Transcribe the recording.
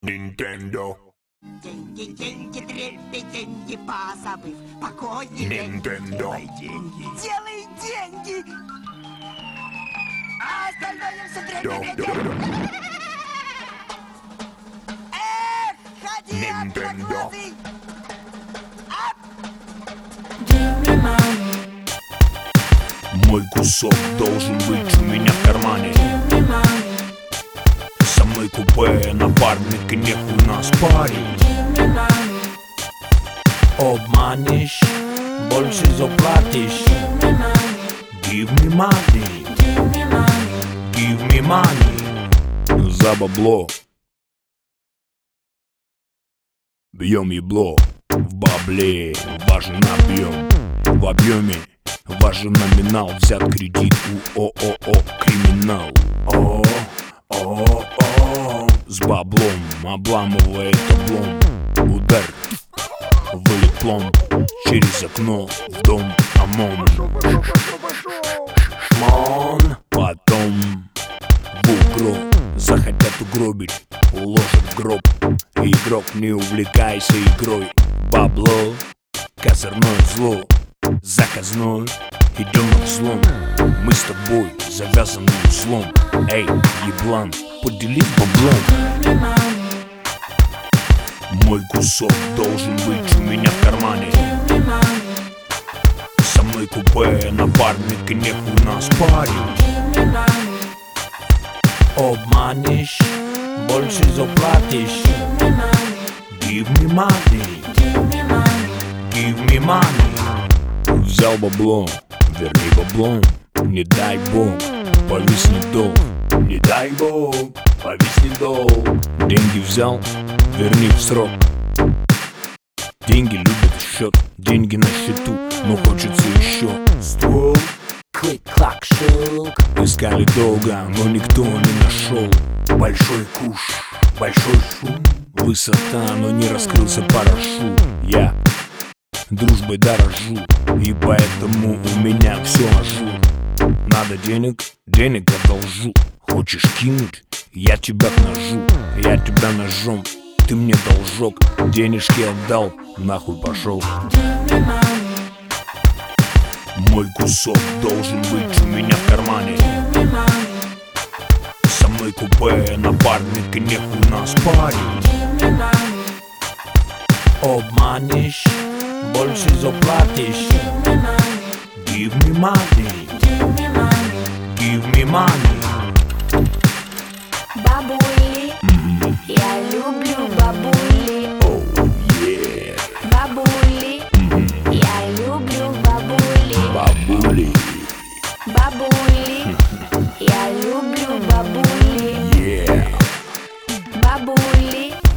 Nintendo. Деньги, деньги, трепи, деньги, позабыв покой и Nintendo. Делай деньги, делай деньги, а остальное все трепи. Эх, ходи, Nintendo. одноглазый! Мой кусок должен быть у меня в кармане. Со мной купе, напарник, и нехуй нас парить. Обманешь, больше заплатишь. Give me money, give me money. За бабло бьем ебло. В бабле важен объем. В объеме важен номинал. Взят кредит у ООО «Криминал». О, с баблом обламывает облом. Удар, вылет пломб. Через окно в дом ОМОН. Шмон. Потом в углу захотят угробить, уложат в гроб. Игрок, не увлекайся игрой. Бабло, козырное зло. Заказной, идем на взлом. Мы с тобой завязаны узлом. Эй, еблан, поделись баблом. Мой кусок должен быть у меня в кармане. Со мной купе, напарник, и нехуй нас парить. Обманешь, больше заплатишь. Give me money, give me money. Взял бабло, верни бабло. Не дай бог, повиснет долг. Не дай бог, повиснет долг. Деньги взял, верни в срок. Деньги любят счет, деньги на счету, но хочется еще. Ствол, клик-клак, щелк. Искали долго, но никто не нашел. Большой куш, большой шум. Высота, но не раскрылся парашют. Я дружбой дорожу, и поэтому у меня все ажур. Надо денег, денег одолжу. Хочешь кинуть, я тебя к ножу. Я тебя ножом, ты мне должок. Денежки отдал, нахуй пошел. Мой кусок должен быть у меня в кармане. Со мной купе, напарник, и нехуй нас парить. Обманешь, больше заплатишь. Give me money, give me money. Бабули, я люблю бабули. Oh yeah. Бабули, я люблю бабули. Бабули, Бабули, я люблю бабули. yeah. Бабули,